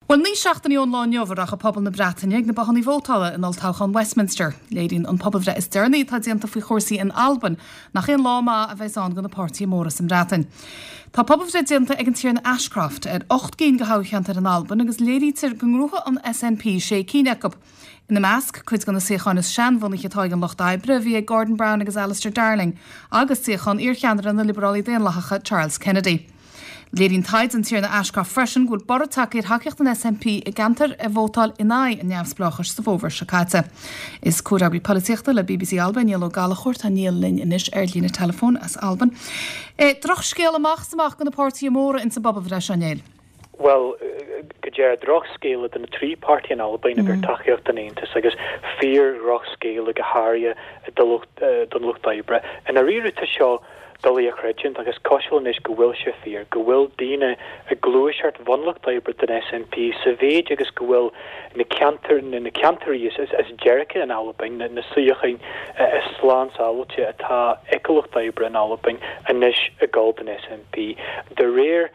Well, ní seachtaí ón láinneomhar a pobl na Breataine na bahannaí vótála in Altáchan Westminster. Léirín an pobl bhre is dearnaí tá dianta faoi chósaí in Alban nach chéan láma a bheits an go na pártaí móras an Breataine. Tá pobl bhre dianta ag an tír na Ashcroft 8 cén go hácheantar an Alban agus léirítir go ngrútha an SNP sé cíneacab. In na measc, chuid gan na séchan is seanmhanig atá an Loch Daibre bhí Gordon Brown agus Alistair Darling, agus séchan iarcheanar an na liberálí déanlacha Charles Kennedy. Léirín taid an tír na Ashcroft freisin gúil borataach ar haceocht an SNP i gantar a bhótáil ináid in neamhsplachas sa bhóver Sacáte. Is cúrabí políochta le BBC Alban níl ó gala chuirt a níl linn inis lína telefón as Alban. Droch scéal amach samach gan na pártaí móra in sa bob bhre seanéil. Well, Gajer droch scale in the 3 party in Alban gur tachiacht an Aontas agus 4 roch scale a Gaharia dun Loch Daibre and a riú ta seo Dully a Credgent agus cosisiil is go bhfuil se fear go bhfuil daine a glúisiart van Loch Daibre den SNP sa bhéid agus go bhfuil na cantarí is Jericha in Alban na suíochain is slán sáilte atá Loch Daibre in Alban a níos a Golden SNP de réir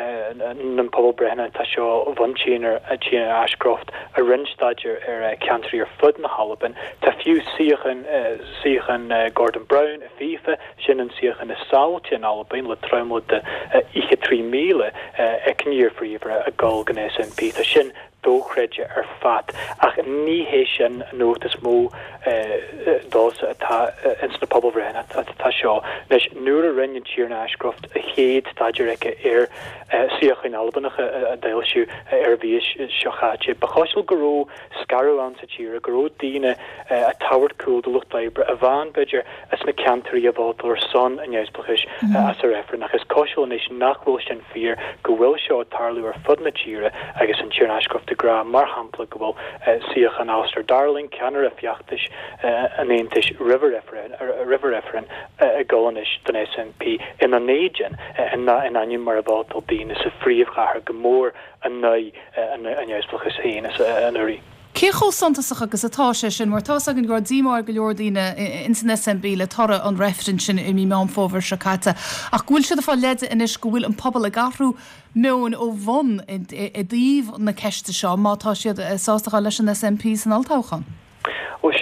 an pobl brehna tá seo van Chéanar a Chéanar Ashcroft a rinstadger cantarí fud na Halban tá fiú síochan Gordon Brown a FIFA sin an síochan is sáilte in Alban le traumla de ihe 3 míle ecníir fríomhre a Golgan SNP tá sin dóchreide fat ach ní hé sin nótas mó dós atá ins na pobl brehna tá seo leis nuair a rinne Chéanar Ashcroft a chéad taidir síoch in Albanach a dailisiú bhíos seochaite. Ba choisiil goró scarú an sa tíra, goró daine a tawart cool de Loch Daibre a bhain beidir as na cantarí a bháltar son a neusplachis as a referen agus cosiil is nachhfuil sin fear go bhfuil seo tarlú ar fud na tíra agus an Chéanar Ashcroft de gra mar hampla go bhfuil síoch an Alistair Darling ceanar a fiachtais an Aontais river referen a gáis den SNP in an éidean in anim mar a bháltal is a fríomhchahar gomór an nai an neusplachas héin as an uri. Cécho santasach agus atá sé sin mar tá agin gur dímar go leordíine in san SNP le tara an referin sin I mí mám fóver Sacáte ach gúil siad a fá leide inis go bhfuil an pobl a garú meon ó bhon I díomh na ceiste seo má tá siad sástacha leis an SNP san Altáchan. Well,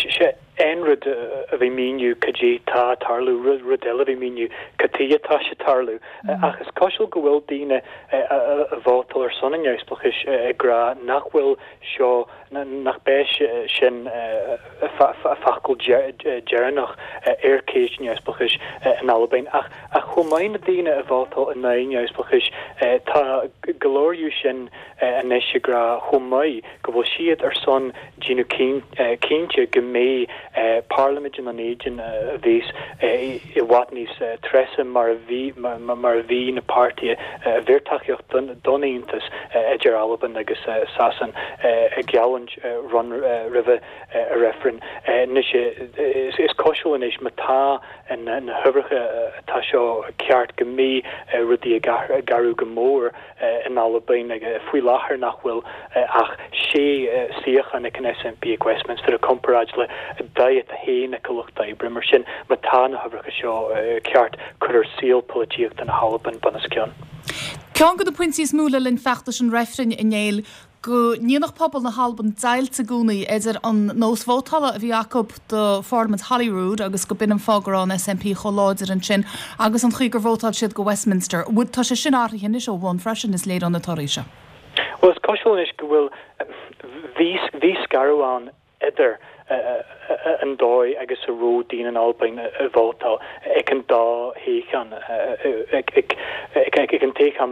enrud a bhí míniu cadé tá tarlú rudel a bhí míniu catia tá se tarlú agus cosisiil go bhfuil daine a bhótal ar son an neusplachis gra nachhfuil seo nach béis sin facul jeannach céis neusplachis in Alban ach chumáin a daine a bhótal in nain neusplachis tá golóirú sin an neise gra chumáid go bhfuil siad ar son Gino Cínte go mé Parliament in an éidean vís I watnís tresa mar ví na party virtaíocht doníntas Ger Alban agus sasan a gallant run river a referen is cosiil is matá an hubricha tá seo ceart go mé rudí a garú gomór in Alban ag fuii láthar nachhfuil ach sé síochan ag an SNP ag Westminster a comparáid le diet a héin a Loch Daibre mar sin matá na hubricha seo ceart chuir síl polítíocht an Alban banascion. Cean go do puintí múla linn feachtas an refrin inéil go níonach pobl na Halban dailte gúnaí idir an nósvótala a bhí Jacob do Parliament Holyrood agus go bin an fágur an SNP choláidir an sin agus an chuig gur bhótáil siad go Westminster. Bud tá sé sin áthíon is ó bhain freisin is léad an na taréise. Well, is cosisiil is go bhfuil ví scarúán idir an dói agus a ródín an Alban a bhótal ag an dá héchan ag an téchan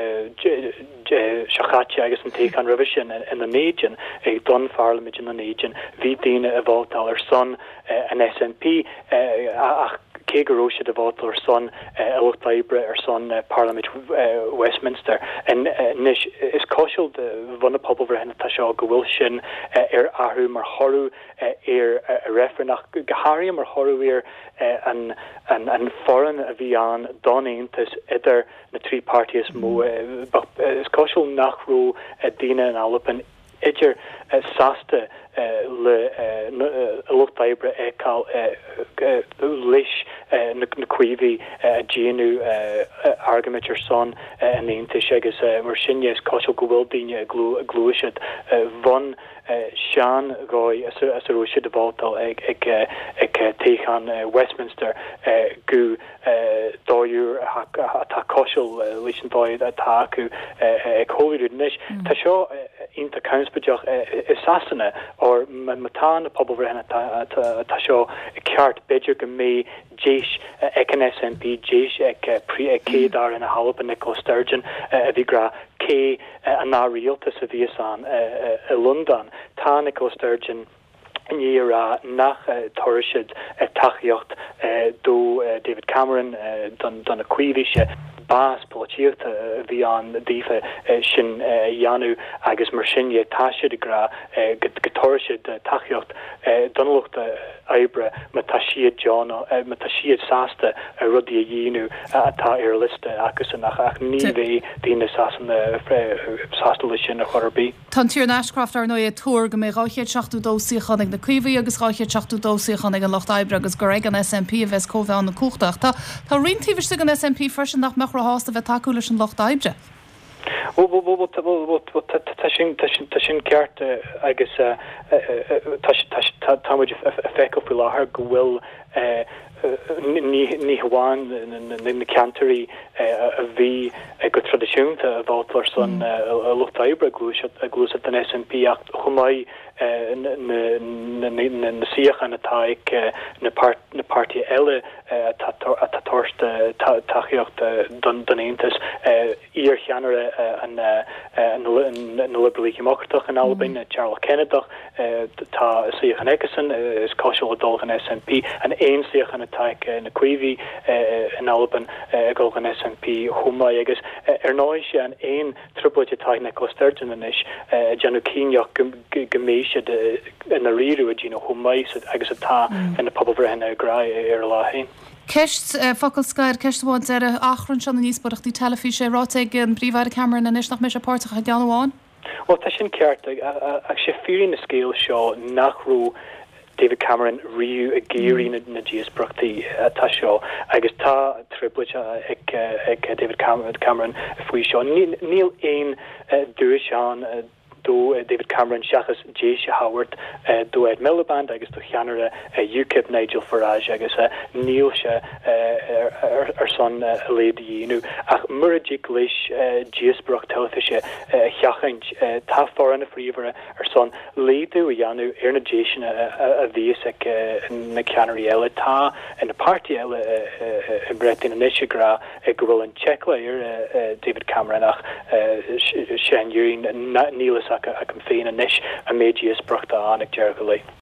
Sacáte agus an téchan revision in an éidean ag don Parliament in an éidean hí daine a bhótal ar son an SNP ach cé go róise de bhótal ar son Loch Daibre ar son Parliament Westminster and nis is cosisiil de bhna pobl bhreithna tá seo go bhfuil sin ar ahrú mar chorú a referenach Gaharia mar chorú an foreign a bhí an doníntas idir na 3 parties mó is cosisiil nachró daine an Alban idir sasta le luchtdaibre ekal leis na cuivi génu argumentur son an eintis agus mar sinne is cosisiil gohfuil daine glúisiid von Sean Roy as a roisiid de bátal ag téchan Westminster gu dóúr tá cosisiil leis an dóid atá acu ag choúid níis tá seo inta counspadeach is sasanna or matá na pobl hena tá seo ceart beidir go mé déis ag an SNP déis ag cédar in a halp Nicola Sturgeon a bhí gra cé an ná rialtas a bhí an i London tá Nicola Sturgeon Níra nach thuirisid taíocht dó David Cameron don a cuihíise bás políochta bhí an dífa sin Janu agus mar sinne táisiid gra gotóirisid taíocht donluchta ebre mata siad John mata siad sasta rudí a dhéanú atá ar liste agus nach ach ní bhé dtíine sasan sasta lei sin a chorbí. Tá tír Ashcroft ar nó é túr go mé ráchéad 16 chanig na cuiomhí agus ráchéad 16 chanig an Locht Ebre agus go raibh an SNP a bheits cóbheán na cúchtach. Tá ritíhir sig an SNP freisin nach meach hásta bheith takeú leis an Locht Ebre. Tá sin ceart agus táid feiceú fi láthair go bhfuil ní hamháin na cantarí a bhí go tradiisiúnta a bhátlar san Locht Ebre glúsa an SNP ach chumáid na siachan atá na pártí eile tá toirsta taíocht don Aontas íor cheanara an Liberalí Mochtach an Albain Charles Kennedy tá siachan Egeson is cosisiil adul an SNP an éon siachan atá na cuiimhí an Alban agul an SNP chumáid agus ar náid sé an éon tripleid atá Nicola Sturgeon inis Janu Cíneach goméis in a riú a Gino chumáid agus atá in na pobl bhreithna gra ar láhain. Ceist focail Skyir ceistháin ar achrann se na níosbarachtí telefíe ráteig an bríomhhar Cameron a níos nach meis a pártach a ganháin? Well tá sin ceart ag sé fiúí na scéal seo nachrú David Cameron riú a géirí na díosbrochttaí tá seo agus tá triplet ag David Cameron faoi seo níl éon dúis seán do David Cameron seachas J.C. Howard do Ed Miliband agus do cheanara UKIP Nigel Farage agus níl se ar son a léadíú ach muradík leis díosbroch telefíe cheachint tá foran a fríomhre ar son léadú a dheanú ar na déisian a bhíos na ceanirí eile tá in na pártí eile i bretain an isigra go bhfuil an checkla ar David Cameron ach sé an dúin nílas ag an féin a níis a médias brochta an ag dearga lei.